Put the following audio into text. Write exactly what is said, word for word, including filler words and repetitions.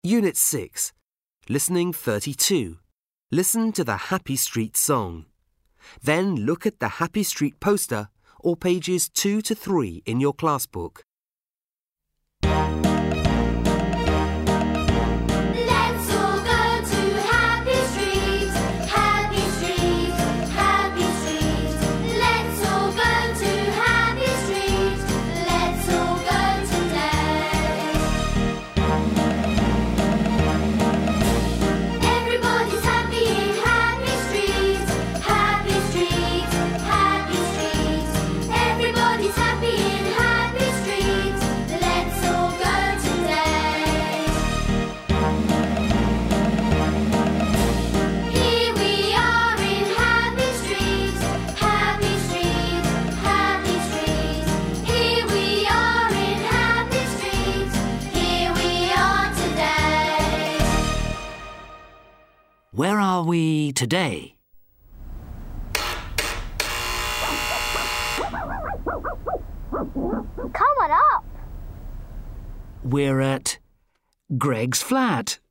Unit six. Listening thirty-two. Listen to the Happy Street song. Then look at the Happy Street poster or pages two to three in your class book. Where are we today? Come on up. We're at Greg's flat.